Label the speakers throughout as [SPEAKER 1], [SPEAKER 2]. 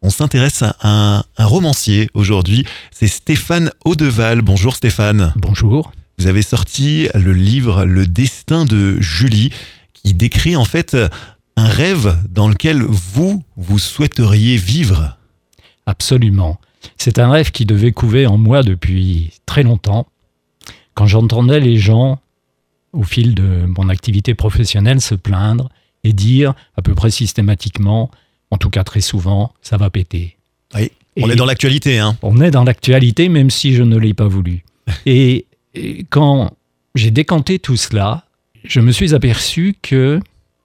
[SPEAKER 1] On s'intéresse à un romancier aujourd'hui, c'est Stéphane Audeval. Bonjour Stéphane.
[SPEAKER 2] Bonjour.
[SPEAKER 1] Vous avez sorti le livre Le destin de Julie, qui décrit en fait un rêve dans lequel vous souhaiteriez vivre.
[SPEAKER 2] Absolument. C'est un rêve qui devait couver en moi depuis très longtemps. Quand j'entendais les gens, au fil de mon activité professionnelle, se plaindre et dire à peu près systématiquement, en tout cas très souvent, ça va péter.
[SPEAKER 1] Oui, on est dans l'actualité.
[SPEAKER 2] On est dans l'actualité, même si je ne l'ai pas voulu. Et quand j'ai décanté tout cela, je me suis aperçu que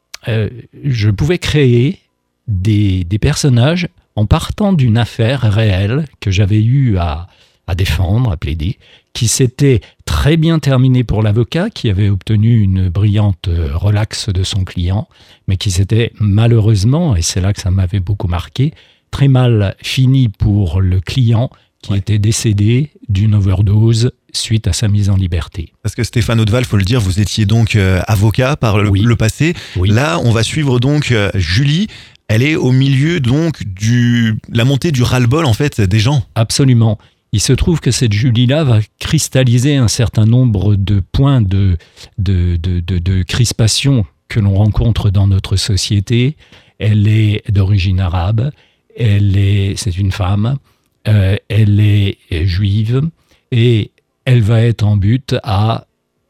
[SPEAKER 2] je pouvais créer des personnages en partant d'une affaire réelle que j'avais eu à défendre, à plaider, qui s'était très bien terminée pour l'avocat, qui avait obtenu une brillante relaxe de son client, mais qui s'était malheureusement, et c'est là que ça m'avait beaucoup marqué, très mal fini pour le client qui était décédé d'une overdose suite à sa mise en liberté.
[SPEAKER 1] Parce que Stéphane Audeval, il faut le dire, vous étiez donc avocat par le passé.
[SPEAKER 2] Oui.
[SPEAKER 1] Là, on va suivre donc Julie. Elle est au milieu donc la montée du ras-le-bol en fait des gens.
[SPEAKER 2] Absolument. Il se trouve que cette Julie-là va cristalliser un certain nombre de points de crispation que l'on rencontre dans notre société. Elle est d'origine arabe, c'est une femme, elle est juive et elle va être en but à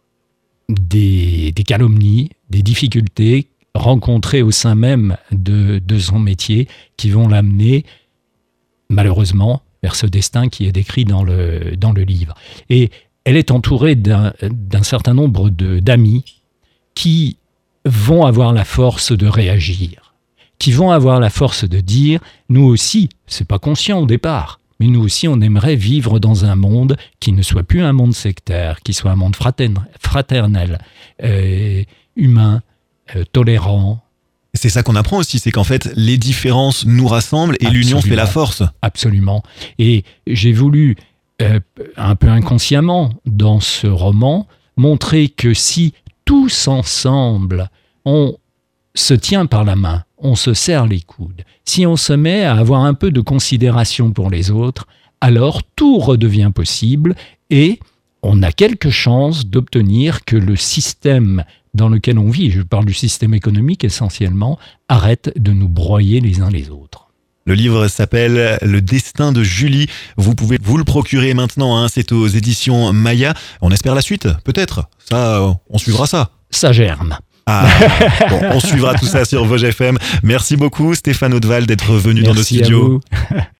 [SPEAKER 2] des calomnies, des difficultés rencontrées au sein même de son métier qui vont l'amener malheureusement vers ce destin qui est décrit dans le livre. Et elle est entourée d'un certain nombre d'amis qui vont avoir la force de réagir, qui vont avoir la force de dire « nous aussi, c'est pas conscient au départ, mais nous aussi on aimerait vivre dans un monde qui ne soit plus un monde sectaire, qui soit un monde fraternel, humain, tolérant ».
[SPEAKER 1] C'est ça qu'on apprend aussi, c'est qu'en fait, les différences nous rassemblent et l'union fait la force.
[SPEAKER 2] Absolument. Et j'ai voulu, un peu inconsciemment, dans ce roman, montrer que si tous ensemble, on se tient par la main, on se serre les coudes, si on se met à avoir un peu de considération pour les autres, alors tout redevient possible et on a quelques chances d'obtenir que le système dans lequel on vit, je parle du système économique essentiellement, arrête de nous broyer les uns les autres.
[SPEAKER 1] Le livre s'appelle Le destin de Julie. Vous pouvez vous le procurer maintenant, c'est aux éditions Maya. On espère la suite, peut-être. Ça, on suivra ça.
[SPEAKER 2] Ça germe.
[SPEAKER 1] Bon, on suivra tout ça sur Vosges FM. Merci beaucoup Stéphane Audeval d'être venu dans nos studios.
[SPEAKER 2] Merci à vous.